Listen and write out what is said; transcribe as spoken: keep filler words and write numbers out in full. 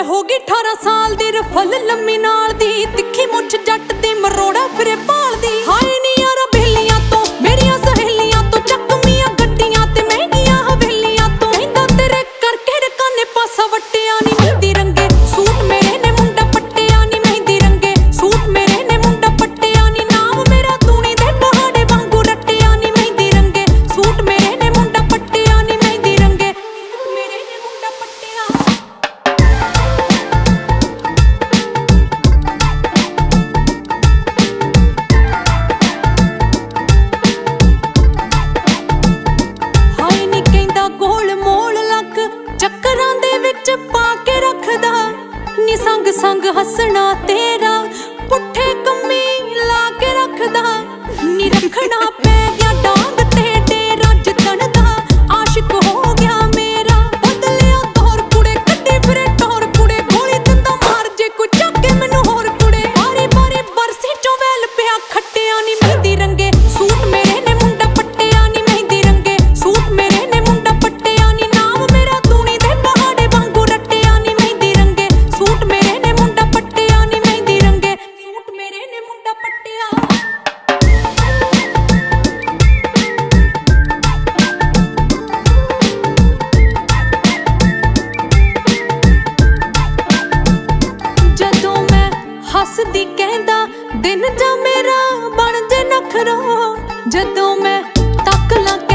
हो गई अठारह साल दी रफल लम्मी नाल दी तिखी मुछ जट दी मरोड़ा फिरे भाल दी हाय नी यारा बेलियां तो मेरियां सहेलियां तो चकमियां गड्डियां ते महंगियां हवेलियां तो कहंदा तेरे करके रकाने पासा वट्टिया नी मेहंदी रंगे सूट मेरे ने मुंडा पट्टिया नी मेहंदी रंगे सूट मेरे ने मुंडा पट्टिया नी नाम मेरा तूनी दे पहाड़े वांगू रट्टिया नी मेहंदी रंगे सूट मेरे ने मुंडा पट्टिया नी मेहंदी रंगे सूट मेरे ने मुंडा पट्टिया। ਚੱਕਰਾਂ ਦੇ ਵਿੱਚ ਪਾ ਕੇ ਰੱਖਦਾ ਨੀ ਸੰਗ ਸੰਗ ਹੱਸਣਾ ਤੇਰਾ ਪੁੱਠੇ ਕੰਮੀ ਲਾ ਕੇ ਰੱਖਦਾ ਨੀ ਰੱਖਣਾ ਪੈ ਗਿਆ ਡਾਂਗ ਤੇ ਡੇਰਾ ਜਿੱਦਣ ਦਾ ਆਸ਼ਿਕ ਹੋ ਗਿਆ ਮੇਰਾ ਬਦਲਿਆ ਦੌਰ ਕੁੜੇ ਕੱਢੇ ਫਿਰੇ ਟੌਰ ਕੁੜੇ ਗੋਲੀ ਦਿੰਦਾ ਮਾਰ ਜੇ ਕੋਈ ਚੱਕ ਕੇ ਮੈਨੂੰ ਹੋਰ ਕੁੜੇ ਬਾਰੀ ਬਾਰੀ ਬਰਸੀ ਚੋਂ ਵੈਲ ਪਿਆ ਖੱਟਿਆ ਨੀ ਮਹਿੰਦੀ ਰੰਗੇ ਸੂਟ ਮੇਰੇ ਨੇ ਮੁੰਡਾ ਪੱਟਿਆ ਨੀ ਮਹਿੰਦੀ ਰੰਗੇ ਸੂਟ ਮੇਰੇ ਨੇ ਮੁੰਡਾ ਪੱਟਿਆ ਨੀ ਨਾਮ ਮੇਰਾ ਤੂਣੀ ਦੇ ਪਹਾੜੇ ਵਾਂਗੂ ਰੱਟਿਆ ਨੀ ਮਹਿੰਦੀ ਰੰਗੇ ਸੂਟ ਮੇਰੇ ਨੇ ਮੁੰਡਾ ਪੱਟਿਆ ਨੀ ਮਹਿੰਦੀ ਰੰਗੇ ਸੂਟ ਮੇਰੇ ਨੇ ਮੁੰਡਾ ਪੱਟਿਆ। ਜਦੋਂ ਮੈਂ ਹੱਸਦੀ ਕਹਿੰਦਾ ਦਿਨ ਜਾਂ ਮੇਰਾ ਬਣ ਜੇ ਨਖਰਾ ਜਦੋਂ ਮੈਂ ਤੱਕ ਲਾਂ